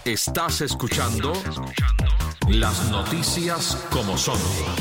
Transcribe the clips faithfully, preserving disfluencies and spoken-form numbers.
Estás escuchando Las Noticias como son.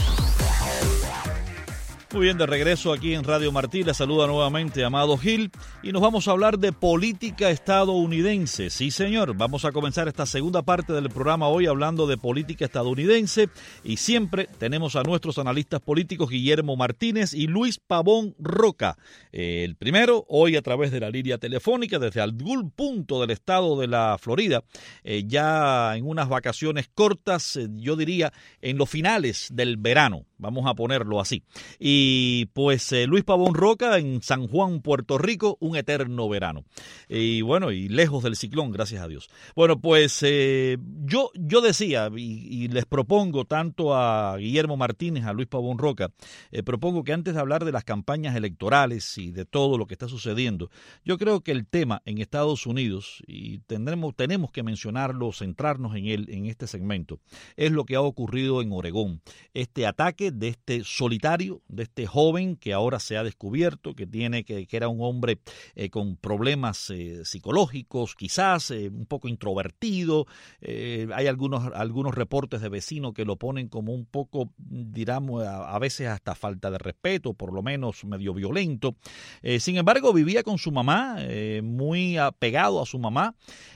Muy bien, de regreso aquí en Radio Martí, les saluda nuevamente Amado Gil y nos vamos a hablar de política estadounidense. Sí, señor, vamos a comenzar esta segunda parte del programa hoy hablando de política estadounidense y siempre tenemos a nuestros analistas políticos Guillermo Martínez y Luis Pavón Roca. Eh, el primero, hoy a través de la línea telefónica desde algún punto del estado de la Florida, eh, ya en unas vacaciones cortas, eh, yo diría en los finales del verano, vamos a ponerlo así. Y Y pues eh, Luis Pavón Roca en San Juan, Puerto Rico, un eterno verano. Y bueno, y lejos del ciclón, gracias a Dios. Bueno, pues eh, yo, yo decía, y, y les propongo tanto a Guillermo Martínez, a Luis Pavón Roca, eh, propongo que antes de hablar de las campañas electorales y de todo lo que está sucediendo, yo creo que el tema en Estados Unidos, y tendremos, tenemos que mencionarlo, centrarnos en él, en este segmento, es lo que ha ocurrido en Oregón. Este ataque de este solitario, de este joven que ahora se ha descubierto que tiene que, que era un hombre eh, con problemas eh, psicológicos, quizás eh, un poco introvertido. Eh, hay algunos algunos reportes de vecinos que lo ponen como un poco, digamos, a, a veces hasta falta de respeto, por lo menos medio violento. Eh, sin embargo, vivía con su mamá, eh, muy apegado a su mamá,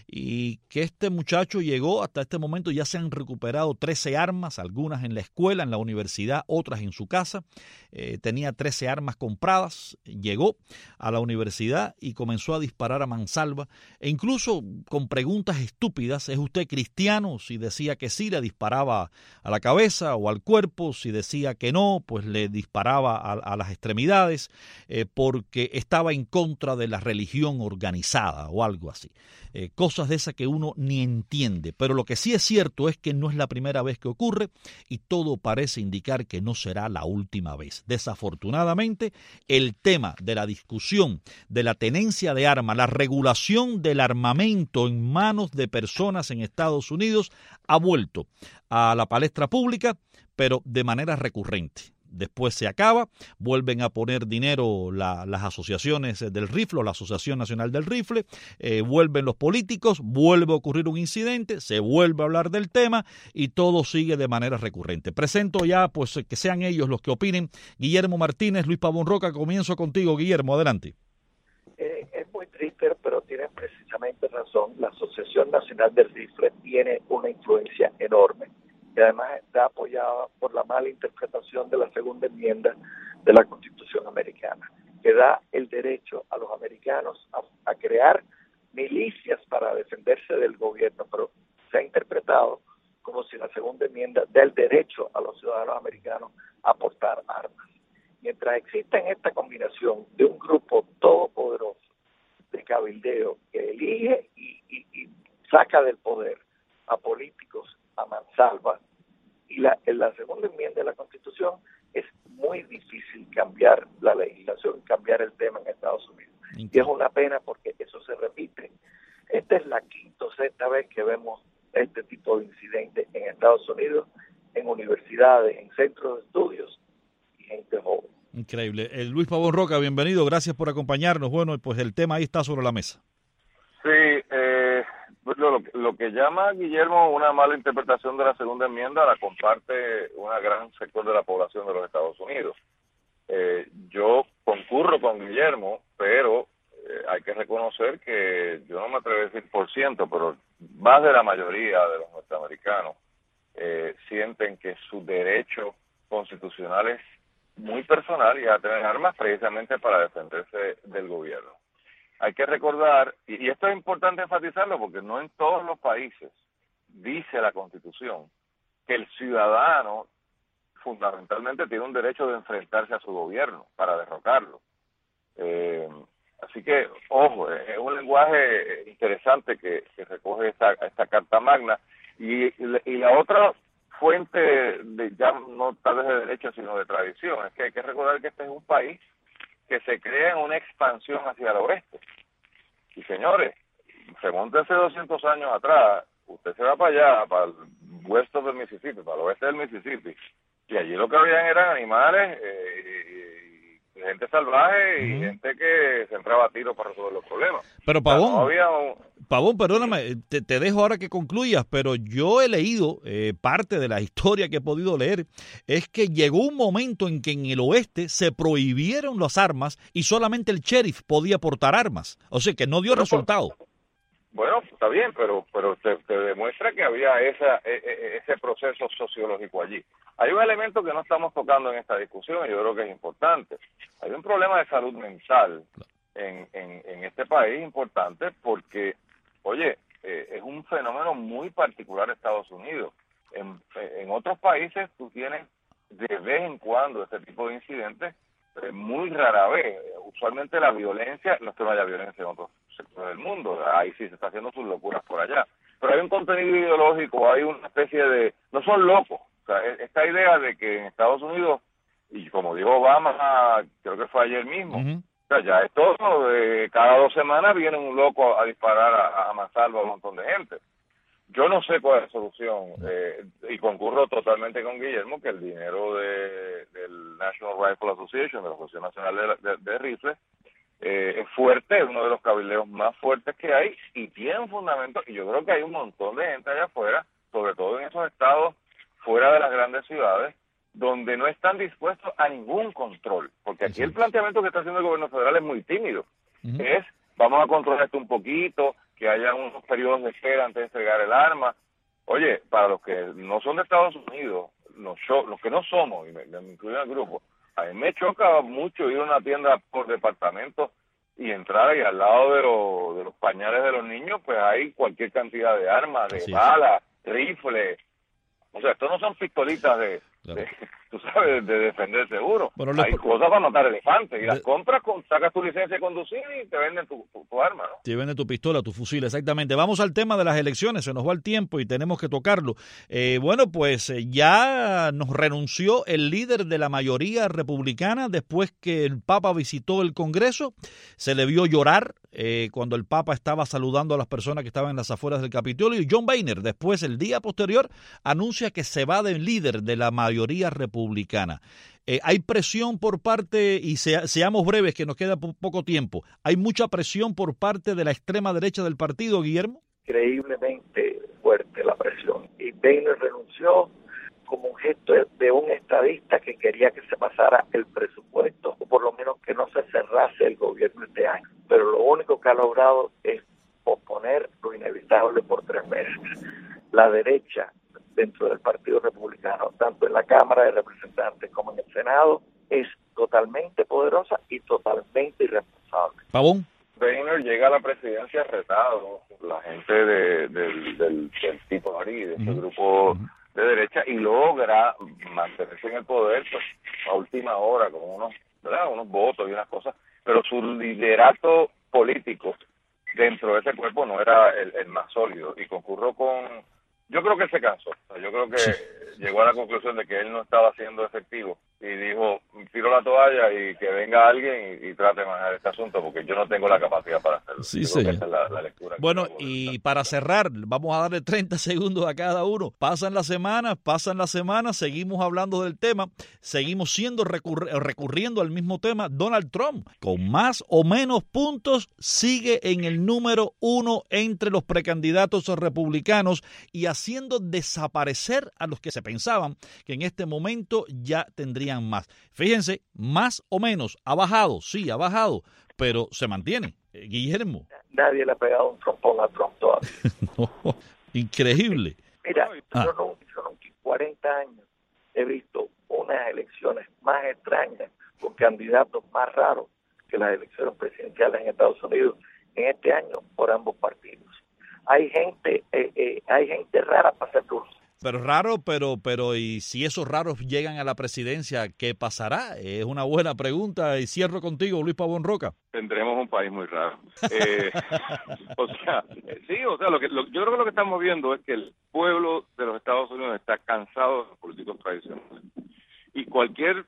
y que este muchacho llegó hasta este momento, ya se han recuperado trece armas, algunas en la escuela, en la universidad, otras en su casa. Eh, tenía trece armas compradas, llegó a la universidad y comenzó a disparar a mansalva, e incluso con preguntas estúpidas: ¿es usted cristiano? Si decía que sí, le disparaba a la cabeza o al cuerpo; si decía que no, pues le disparaba a, a las extremidades, eh, porque estaba en contra de la religión organizada o algo así. Eh, cosas de esas que uno ni entiende, pero lo que sí es cierto es que no es la primera vez que ocurre y todo parece indicar que no será la última vez. Desafortunadamente, el tema de la discusión de la tenencia de armas, la regulación del armamento en manos de personas en Estados Unidos ha vuelto a la palestra pública, pero de manera recurrente. Después se acaba, vuelven a poner dinero la, las asociaciones del rifle, la Asociación Nacional del Rifle, eh, vuelven los políticos, vuelve a ocurrir un incidente, se vuelve a hablar del tema y todo sigue de manera recurrente. Presento ya, pues, que sean ellos los que opinen. Guillermo Martínez, Luis Pavón Roca, comienzo contigo, Guillermo, adelante. Eh, es muy triste, pero tienen precisamente razón. La Asociación Nacional del Rifle tiene una influencia enorme, y además está apoyada por la mala interpretación de la segunda enmienda de la Constitución americana, que da el derecho a los americanos a, a crear milicias para defenderse del gobierno, pero se ha interpretado como si la segunda enmienda da el derecho a los ciudadanos americanos a portar armas. Mientras exista en esta combinación de un grupo todopoderoso de cabildeo que elige y, y, y saca del poder a políticos a mansalva, y la, en la segunda enmienda de la Constitución, es muy difícil cambiar la legislación, cambiar el tema en Estados Unidos. Okay. Y es una pena porque eso se repite. Esta es la quinta o sexta vez que vemos este tipo de incidentes en Estados Unidos, en universidades, en centros de estudios y gente joven. Increíble. Eh, Luis Pavón Roca, bienvenido, gracias por acompañarnos. Bueno, pues el tema ahí está sobre la mesa. Sí, eh... Lo, lo que llama Guillermo una mala interpretación de la segunda enmienda la comparte un gran sector de la población de los Estados Unidos. Eh, yo concurro con Guillermo, pero eh, hay que reconocer que yo no me atrevo a decir por ciento, pero más de la mayoría de los norteamericanos eh, sienten que su derecho constitucional es muy personal y a tener armas precisamente para defenderse del gobierno. Hay que recordar, y esto es importante enfatizarlo porque no en todos los países dice la Constitución que el ciudadano fundamentalmente tiene un derecho de enfrentarse a su gobierno para derrocarlo. Eh, así que, ojo, es un lenguaje interesante que, que recoge esta, esta Carta Magna. Y, y la otra fuente, de ya no tal vez de derecho, sino de tradición, es que hay que recordar que este es un país que se crea en una expansión hacia el oeste. Y señores, remóntense doscientos años atrás, usted se va para allá, para el oeste del Mississippi, para el oeste del Mississippi, y allí lo que habían eran animales, eh, y, y gente salvaje, uh-huh. y gente que se entraba a tiro para resolver los problemas. Pero Pavón, o sea, no había un... Pavón, perdóname, te, te dejo ahora que concluyas, pero yo he leído, eh, parte de la historia que he podido leer, es que llegó un momento en que en el oeste se prohibieron las armas y solamente el sheriff podía portar armas. O sea, que no dio Bueno, resultado. Bueno, está bien, pero pero te, te demuestra que había esa e, ese proceso sociológico allí. Hay un elemento que no estamos tocando en esta discusión y yo creo que es importante. Hay un problema de salud mental en, en, en este país importante porque, oye, eh, es un fenómeno muy particular de Estados Unidos. En, en otros países tú tienes de vez en cuando este tipo de incidentes, eh, muy rara vez. Usualmente la violencia, no es que no haya violencia en otros sectores del mundo, ahí sí se está haciendo sus locuras por allá. Pero hay un contenido ideológico, hay una especie de... No son locos. O sea, esta idea de que en Estados Unidos, y como dijo Obama, creo que fue ayer mismo, uh-huh. o sea, ya es todo, eh, cada dos semanas viene un loco a, a disparar a, a mansalva a un montón de gente. Yo no sé cuál es la solución, eh, y concurro totalmente con Guillermo, que el dinero de, del National Rifle Association, de la Asociación Nacional de, de, de Rifles, eh, es fuerte, es uno de los cabildeos más fuertes que hay, y tiene un fundamento, y yo creo que hay un montón de gente allá afuera, sobre todo en esos estados fuera de las grandes ciudades, donde no están dispuestos a ningún control, porque aquí el planteamiento que está haciendo el gobierno federal es muy tímido, uh-huh. es vamos a controlar esto un poquito, que haya unos periodos de espera antes de entregar el arma. Oye, para los que no son de Estados Unidos, los, los que no somos, y me, me incluyo en el grupo, a mí me choca mucho ir a una tienda por departamento y entrar y al lado de, lo, de los pañales de los niños, pues hay cualquier cantidad de armas, de balas, rifles. O sea, esto no son pistolitas de, claro. de tú sabes, de defender seguro. Bueno, hay les... cosas para matar elefantes. Y de... las compras, con, sacas tu licencia de conducir y te venden tu, tu, tu arma, ¿no? Te venden tu pistola, tu fusil, exactamente. Vamos al tema de las elecciones, se nos va el tiempo y tenemos que tocarlo. Eh, bueno, pues eh, ya nos renunció el líder de la mayoría republicana después que el Papa visitó el Congreso. Se le vio llorar eh, cuando el Papa estaba saludando a las personas que estaban en las afueras del Capitolio. Y John Boehner, después, el día posterior, anuncia que se va del líder de la mayoría republicana. Eh, hay presión por parte, y sea, seamos breves que nos queda po- poco tiempo, hay mucha presión por parte de la extrema derecha del partido, Guillermo. Increíblemente fuerte la presión. Y Boehner renunció como un gesto de un estadista que quería que se pasara el presupuesto, o por lo menos que no se cerrase el gobierno este año. Pero lo único que ha logrado es posponer lo inevitable por tres meses. La derecha dentro del Partido Republicano, tanto en la Cámara de Representantes como en el Senado, es totalmente poderosa y totalmente irresponsable. Pavón. Boehner llega a la presidencia retado, la gente de, de, del, del tipo Ari, de ese uh-huh. grupo uh-huh. de derecha, y logra mantenerse en el poder pues, a última hora, con unos, ¿verdad? unos votos y unas cosas, pero su liderato político dentro de ese cuerpo no era el, el más sólido, y concurrió con... Yo creo que él se cansó, o sea, yo creo que sí. llegó a la conclusión de que él no estaba siendo efectivo y dijo, tiro la toalla y que venga alguien y, y trate de manejar este asunto porque yo no tengo la capacidad para hacerlo. Sí, yo señor. creo que esa es la, la lectura. Bueno, y para cerrar, vamos a darle treinta segundos a cada uno. Pasan las semanas, pasan las semanas, seguimos hablando del tema, seguimos siendo recurri- recurriendo al mismo tema. Donald Trump, con más o menos puntos, sigue en el número uno entre los precandidatos republicanos y haciendo desaparecer a los que se pensaban que en este momento ya tendrían más. Fíjense, más o menos, ha bajado, sí, ha bajado, pero se mantiene. Eh, Guillermo. Nadie le ha pegado un trompón a Trump todavía. No, increíble. Mira, ah. yo, no, yo no, en cuarenta años he visto unas elecciones más extrañas con candidatos más raros que las elecciones presidenciales en Estados Unidos en este año por ambos partidos. Hay gente, eh, eh, hay gente rara para hacer turno. Pero raro, pero, pero y si esos raros llegan a la presidencia, ¿qué pasará? Es una buena pregunta y cierro contigo, Luis Pavón Roca. Tendremos un país muy raro. Eh, o sea, sí, o sea, lo que, lo, yo creo que lo que estamos viendo es que el pueblo de los Estados Unidos está cansado de los políticos tradicionales y cualquier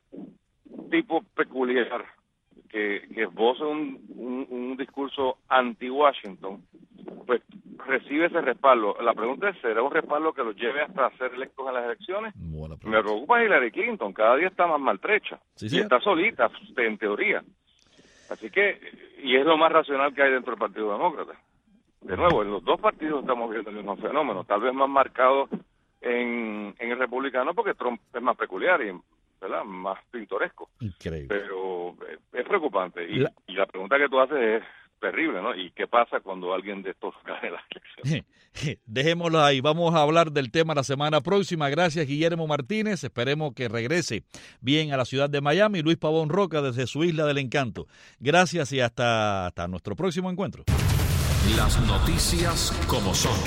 tipo peculiar que, que esboce un, un, un discurso anti-Washington, pues recibe ese respaldo. La pregunta es, ¿será un respaldo que los lleve hasta ser electos en las elecciones? Me preocupa Hillary Clinton, cada día está más maltrecha, sí, sí. y está solita, en teoría. Así que, y es lo más racional que hay dentro del Partido Demócrata. de nuevo, en los dos partidos estamos viendo el mismo fenómeno, tal vez más marcado en, en el republicano porque Trump es más peculiar y, ¿verdad?, más pintoresco. Increíble. Pero eh, es preocupante. Y la... y la pregunta que tú haces es terrible, ¿no? ¿Y qué pasa cuando alguien de estos gane las elecciones? Dejémoslo ahí. Vamos a hablar del tema la semana próxima. Gracias, Guillermo Martínez. Esperemos que regrese bien a la ciudad de Miami. Luis Pavón Roca desde su Isla del Encanto. Gracias y hasta, hasta nuestro próximo encuentro. Las noticias como son.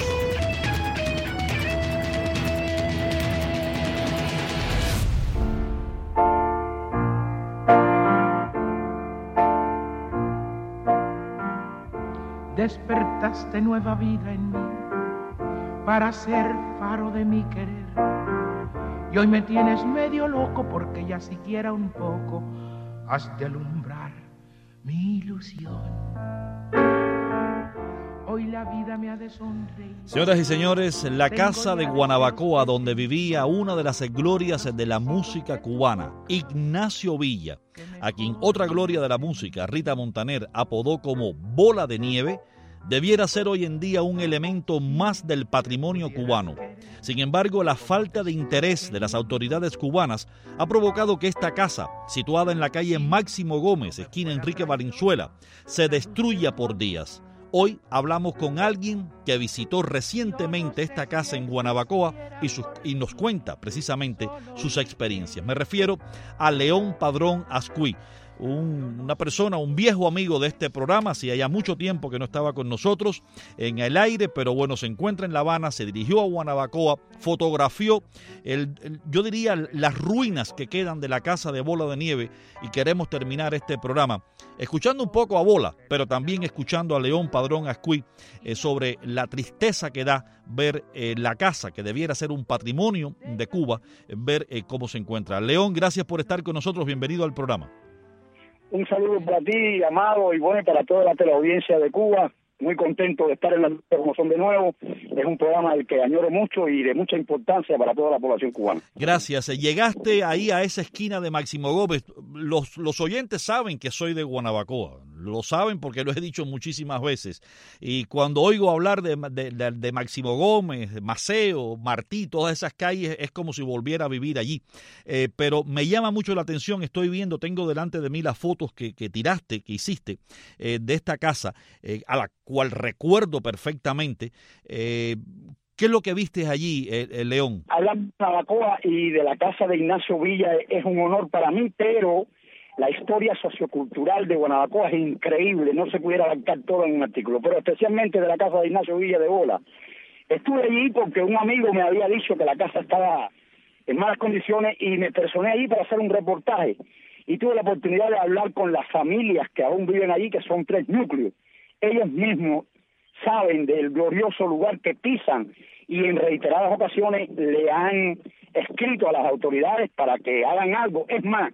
Despertaste nueva vida en mí para ser faro de mi querer. Y hoy me tienes medio loco porque ya siquiera un poco has de alumbrar mi ilusión. Hoy la vida me ha de sonreír. Señoras y señores, la casa de Guanabacoa, donde vivía una de las glorias de la música cubana, Ignacio Villa, a quien otra gloria de la música, Rita Montaner, apodó como Bola de Nieve, debiera ser hoy en día un elemento más del patrimonio cubano. Sin embargo, la falta de interés de las autoridades cubanas ha provocado que esta casa, situada en la calle Máximo Gómez, esquina Enrique Valenzuela, se destruya por días. Hoy hablamos con alguien que visitó recientemente esta casa en Guanabacoa y, sus, y nos cuenta precisamente sus experiencias. Me refiero a León Padrón Ascuí, un, una persona, un viejo amigo de este programa, hacía ya mucho tiempo que no estaba con nosotros en el aire, pero bueno, se encuentra en La Habana, se dirigió a Guanabacoa, fotografió, el, el, yo diría, las ruinas que quedan de la casa de Bola de Nieve, y queremos terminar este programa escuchando un poco a Bola, pero también escuchando a León Padrón Ascuí eh, sobre la tristeza que da ver eh, la casa, que debiera ser un patrimonio de Cuba, eh, ver eh, cómo se encuentra. León, gracias por estar con nosotros, bienvenido al programa. Un saludo para ti, Amado, y bueno, para toda la teleaudiencia de Cuba. Muy contento de estar en la noticias como son de nuevo. Es un programa del que añoro mucho y de mucha importancia para toda la población cubana. Gracias. Llegaste ahí a esa esquina de Máximo Gómez. Los, los oyentes saben que soy de Guanabacoa. Lo saben porque lo he dicho muchísimas veces. Y cuando oigo hablar de, de, de, de Máximo Gómez, Maceo, Martí, todas esas calles, es como si volviera a vivir allí. Eh, pero me llama mucho la atención. Estoy viendo, tengo delante de mí las fotos que, que tiraste, que hiciste eh, de esta casa, eh, a la cual recuerdo perfectamente. Eh, ¿Qué es lo que viste allí, eh, eh, León? Hablar de Guanabacoa y de la casa de Ignacio Villa es un honor para mí, pero la historia sociocultural de Guanabacoa es increíble, no se pudiera abarcar todo en un artículo, pero especialmente de la casa de Ignacio Villa de Bola. Estuve allí porque un amigo me había dicho que la casa estaba en malas condiciones y me personé allí para hacer un reportaje, y tuve la oportunidad de hablar con las familias que aún viven allí, que son tres núcleos. Ellos mismos saben del glorioso lugar que pisan y en reiteradas ocasiones le han escrito a las autoridades para que hagan algo. Es más,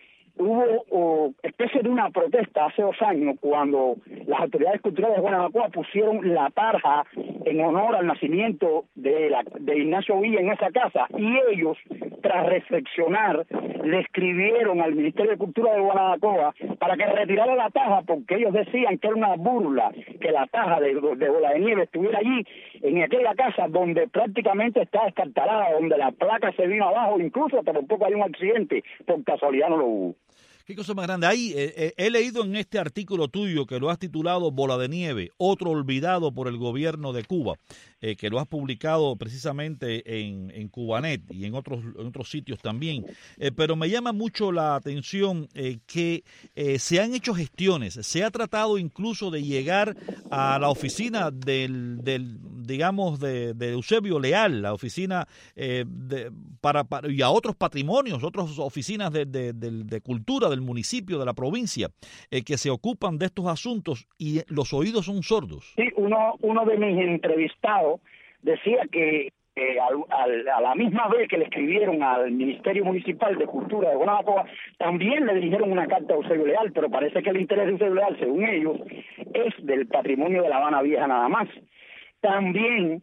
hubo oh, especie de una protesta hace dos años cuando las autoridades culturales de Guanabacoa pusieron la tarja en honor al nacimiento de, la, de Ignacio Villa en esa casa, y ellos, tras reflexionar, le escribieron al Ministerio de Cultura de Guanabacoa para que retirara la taja, porque ellos decían que era una burla que la taja de, de Bola de Nieve estuviera allí, en aquella casa donde prácticamente está destartalada, donde la placa se vino abajo, incluso hasta por poco hay un accidente, por casualidad no lo hubo. Qué cosa más grande. Ahí eh, eh, he leído en este artículo tuyo que lo has titulado Bola de Nieve, otro olvidado por el gobierno de Cuba, eh, que lo has publicado precisamente en, en Cubanet y en otros, en otros sitios también. Eh, pero me llama mucho la atención eh, que eh, se han hecho gestiones, se ha tratado incluso de llegar a la oficina del, del digamos, de, de Eusebio Leal, la oficina eh, de, para, para y a otros patrimonios, otras oficinas de, de, de, de cultura del municipio, de la provincia, eh, que se ocupan de estos asuntos, y los oídos son sordos. Sí, uno, uno de mis entrevistados decía que eh, al, al, a la misma vez que le escribieron al Ministerio Municipal de Cultura de Guanabacoa, también le dirigieron una carta a Eusebio Leal, pero parece que el interés de Eusebio Leal, según ellos, es del patrimonio de La Habana Vieja nada más. También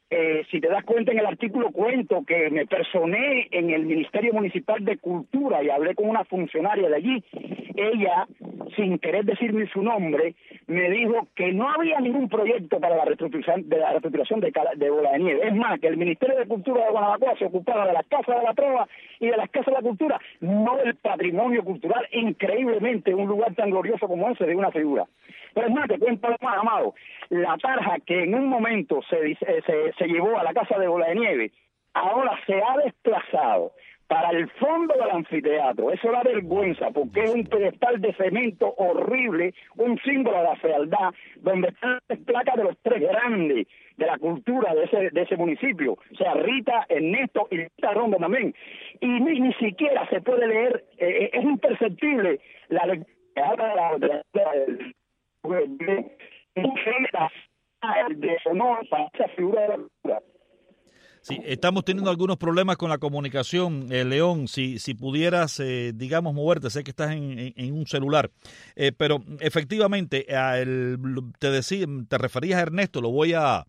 Eh, si te das cuenta, en el artículo cuento que me personé en el Ministerio Municipal de Cultura y hablé con una funcionaria de allí. Ella, sin querer decirme su nombre, me dijo que no había ningún proyecto para la reestructuración de la reestructuración de, de Bola de Nieve. Es más, que el Ministerio de Cultura de Guanabacoa se ocupaba de las casas de la trova y de las casas de la cultura, no del patrimonio cultural, increíblemente, un lugar tan glorioso como ese de una figura. Pero es más, te cuento más, Amado, la tarja que en un momento se, se, se llevó a la casa de Bola de Nieve, ahora se ha desplazado para el fondo del anfiteatro. Eso da vergüenza, porque es un pedestal de cemento horrible, un símbolo de la fealdad, donde están las placas de los tres grandes de la cultura de ese de ese municipio, o sea, Rita, Ernesto y Rita Rondo también. Y ni, ni siquiera se puede leer, eh, es imperceptible la lectura de honor para esa figura de la cultura. Sí, estamos teniendo algunos problemas con la comunicación, eh, León. Si si pudieras, eh, digamos, moverte, sé que estás en, en, en un celular, eh, pero efectivamente, a el, te decía, te referías a Ernesto, lo voy a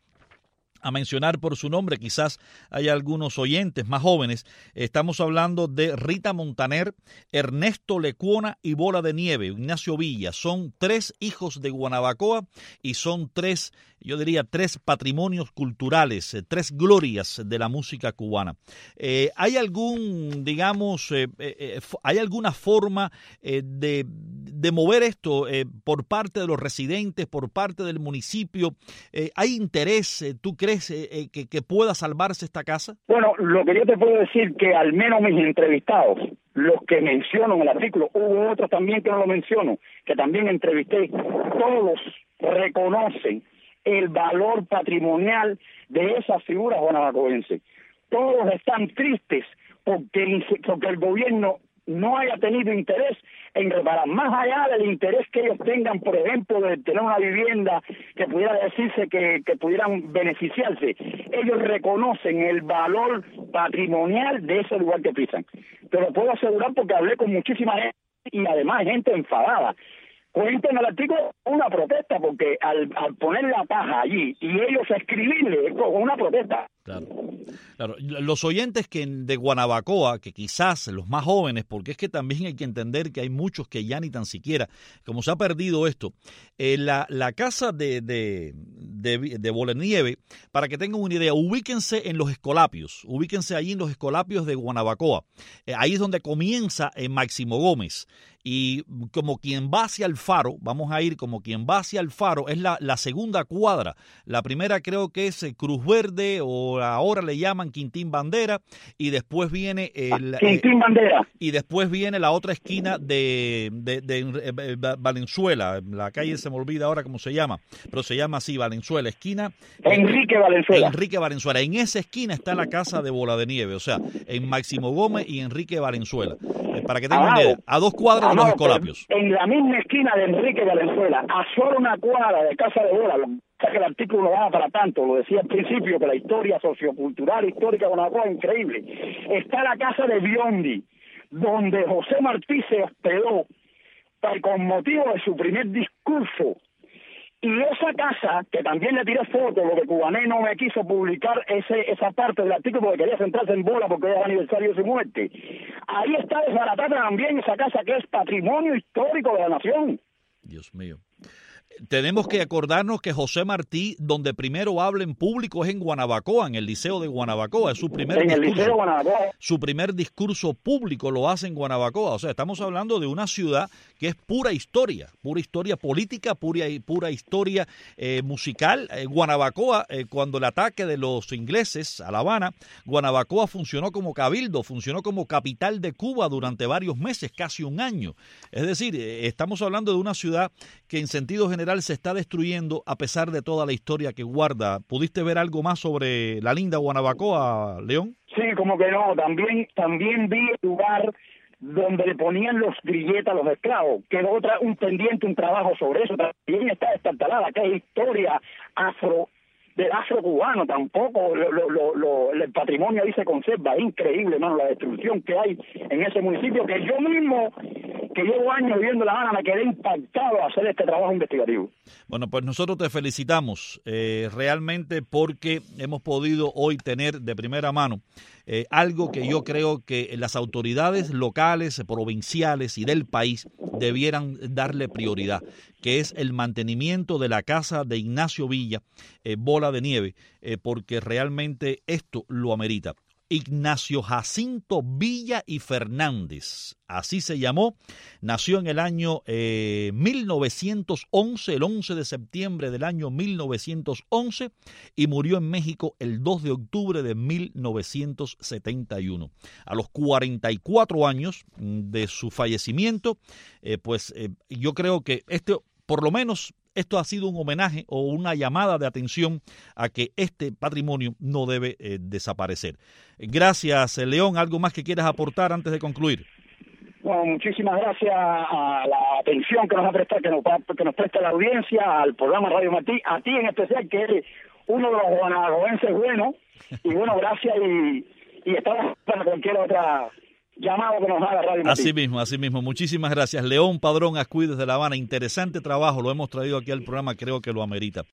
a mencionar por su nombre, quizás haya algunos oyentes más jóvenes. Estamos hablando de Rita Montaner, Ernesto Lecuona y Bola de Nieve, Ignacio Villa. Son tres hijos de Guanabacoa y son tres, yo diría, tres patrimonios culturales, eh, tres glorias de la música cubana. Eh, ¿Hay algún, digamos, eh, eh, hay alguna forma eh, de, de mover esto eh, por parte de los residentes, por parte del municipio? Eh, ¿Hay interés, eh, tú crees, eh, que, que pueda salvarse esta casa? Bueno, lo que yo te puedo decir que al menos mis entrevistados, los que menciono en el artículo, hubo otros también que no lo menciono, que también entrevisté, todos reconocen el valor patrimonial de esas figuras guanabacoenses. Todos están tristes porque, porque el gobierno no haya tenido interés en reparar, más allá del interés que ellos tengan, por ejemplo, de tener una vivienda que pudiera decirse que, que pudieran beneficiarse. Ellos reconocen el valor patrimonial de ese lugar que pisan. Te lo puedo asegurar porque hablé con muchísima gente y además gente enfadada. Cuento en el artículo una protesta, porque al, al poner la paja allí y ellos escribirle una protesta. Claro, claro. Los oyentes que de Guanabacoa, que quizás los más jóvenes, porque es que también hay que entender que hay muchos que ya ni tan siquiera, como se ha perdido esto, eh, la, la casa de, de, de, de Bola de Nieve, para que tengan una idea, ubíquense en los Escolapios, ubíquense allí en los Escolapios de Guanabacoa. Eh, ahí es donde comienza eh, Máximo Gómez. Y como quien va hacia el Faro, vamos a ir como quien va hacia el Faro, es la, la segunda cuadra. La primera creo que es Cruz Verde, o ahora le llaman Quintín Bandera, y después viene el Quintín Bandera. Eh, y después viene la otra esquina de, de, de, de Valenzuela. La calle se me olvida ahora cómo se llama, pero se llama así, Valenzuela, esquina Enrique Valenzuela. Enrique Valenzuela. En esa esquina está la casa de Bola de Nieve, o sea, en Máximo Gómez y Enrique Valenzuela. Eh, para que tengan una idea, a dos cuadras de los Escolapios. En la misma esquina de Enrique Valenzuela, a solo una cuadra de Casa de Bola, o sea que el artículo no va para tanto, lo decía al principio, que la historia sociocultural, histórica de Guanabacoa es increíble. Está la casa de Biondi, donde José Martí se hospedó con motivo de su primer discurso. Y esa casa, que también le tiré fotos, lo que Cubané no me quiso publicar ese esa parte del artículo porque quería centrarse en Bola porque era el aniversario de su muerte. Ahí está desbaratada también esa casa que es patrimonio histórico de la nación. Dios mío. Tenemos que acordarnos que José Martí, donde primero habla en público es en Guanabacoa, en el Liceo de Guanabacoa, es su primer en discurso. El Liceo de Guanabacoa. Su primer discurso público lo hace en Guanabacoa. O sea, estamos hablando de una ciudad que es pura historia, pura historia política, pura, pura historia eh, musical. Eh, Guanabacoa, eh, cuando el ataque de los ingleses a La Habana, Guanabacoa funcionó como cabildo, funcionó como capital de Cuba durante varios meses, casi un año. Es decir, eh, estamos hablando de una ciudad que en sentido general se está destruyendo a pesar de toda la historia que guarda. ¿Pudiste ver algo más sobre la linda Guanabacoa, León? Sí, como que no. También también vi el lugar donde le ponían los grilletes a los esclavos. Quedó otra, un pendiente, un trabajo sobre eso. También está destartalada, que es historia afro del afro cubano. Tampoco lo, lo, lo, lo, el patrimonio ahí se conserva. Es increíble, hermano, la destrucción que hay en ese municipio, que yo mismo aunque llevo años viviendo en La Habana, me quedé impactado a hacer este trabajo investigativo. Bueno, pues nosotros te felicitamos eh, realmente porque hemos podido hoy tener de primera mano eh, algo que yo creo que las autoridades locales, provinciales y del país debieran darle prioridad, que es el mantenimiento de la casa de Ignacio Villa, eh, Bola de Nieve, eh, porque realmente esto lo amerita. Ignacio Jacinto Villa y Fernández, así se llamó, nació en el año eh, mil novecientos once, el once de septiembre del año mil novecientos once, y murió en México el dos de octubre de mil novecientos setenta y uno. A los cuarenta y cuatro años de su fallecimiento, eh, pues eh, yo creo que este, por lo menos, esto ha sido un homenaje o una llamada de atención a que este patrimonio no debe eh, desaparecer. Gracias, León. ¿Algo más que quieras aportar antes de concluir? Bueno, muchísimas gracias a la atención que nos ha prestado, que nos, que nos presta la audiencia, al programa Radio Martí, a ti en especial, que eres uno de los guanajuatenses buenos. Y bueno, gracias y, y estamos para cualquier otra llamado que nos haga Radio Martí. Así mismo, así mismo. Muchísimas gracias. León Padrón Ascuy desde La Habana. Interesante trabajo. Lo hemos traído aquí al programa. Creo que lo amerita.